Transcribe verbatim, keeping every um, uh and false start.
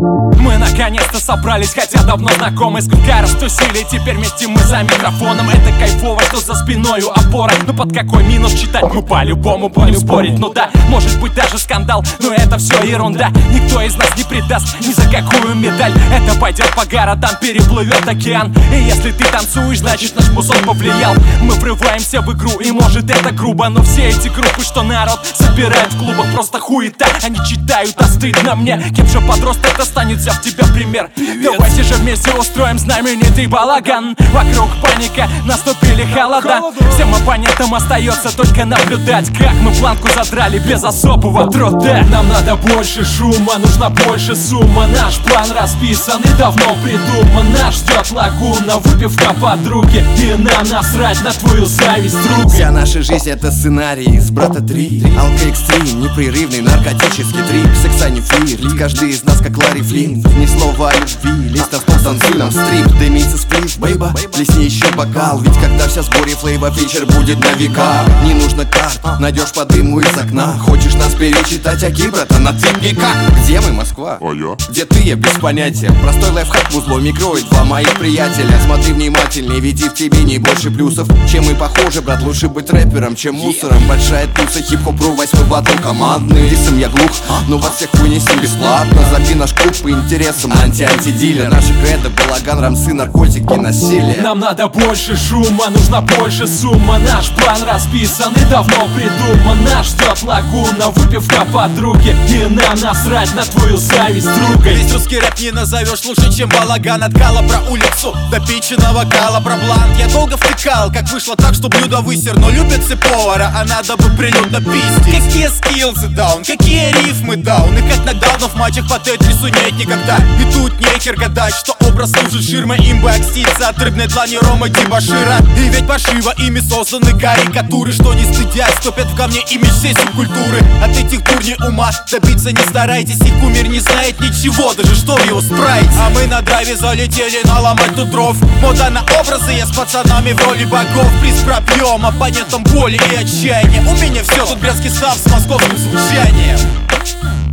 Мы наконец-то собрались, хотя давно знакомы. Сколько раз тусили, теперь вместе мы за микрофоном. Это кайфово, что за спиною опора. Но под какой минус читать мы по-любому будем спорить. Ну да, может быть даже скандал, но это все ерунда. Никто из нас не предаст ни за какую медаль. Это пойдет по городам, переплывет океан. И если ты танцуешь, значит наш музон повлиял. Мы врываемся в игру, и может это грубо, но все эти группы, что народ собирает в клубах, просто хуета. Они читают, а стыдно мне. Кем же подросток достанет, взяв тебя пример? Привет. Давайте же вместе устроим знаменитый балаган. Вокруг паника, наступили холода. Холода. Всем оппонентам остается только наблюдать, как мы планку задрали без особого труда. Нам надо больше шума, нужна больше сумма. Наш план расписан и давно придуман. Нас ждет лагуна, выпивка подруги. И нам насрать на твою зависть, друга. Вся наша жизнь это сценарий из брата три. Алко-экстрим, непрерывный наркотический трип. Секса не флирт, каждый из нас как Ларри Флинт. Ни слова о любви, лезь на стол, танцуй нам стрип. Дымится сплив, бейба, плесни еще бокал. Ведь когда вся сборе флейва, вечер будет на века. Не нужно карт, найдешь по дыму из окна. Хочешь нас перечитать, аки, братан, ответь мне как? Где мы, Москва? А я? Где ты, я без понятия. Простой лайфхак в узломе кроет два моих приятеля. Смотри внимательней, ведь и в тебе не больше плюсов, чем мы похожи, брат, лучше быть рэпером, чем мусором. Большая туса, хип-хоп-ру, восьмой батл командный. Лисом я глух, но вас всех вынесем бесплатно. Забей наш клуб по интересам, анти-антидилер. Наши кредо, балаган, рамсы, наркотики, насилие. Нам надо больше шума, нужна больше сумма. Наш план расписан и давно придуман. Нас ждет лагуна, выпивка подруги. И нам насрать на твою зависть, друга. Весь русский рэп не назовешь лучше, чем балаган. От кала про улицу до печеного кала про бланк. Я долго втыкал, как вышло так, что блюдо высер. Но любят все повара, а надо бы прилюдно пиздить. Какие скиллзы даун, какие рифмы даун. И как нокдаунов в матчах по тетрису нет никогда. И тут нехер гадать, что образ служит ширмой. Им бы окститься от рыбной длани Ромы Дебашира. И ведь пошиво ими созданы карикатуры, что не стыдясь топят в камне имидж всей субкультуры. От этих дурней ума добиться не старайтесь. Их кумир не знает ничего, даже что в его спрайте. А мы на драйве залетели наломать тут дров. Мода на образы, я с пацанами в роли богов. Приз пропьем, оппонентам боли и отчаяния. У меня все, тут брянский став с московским звучанием.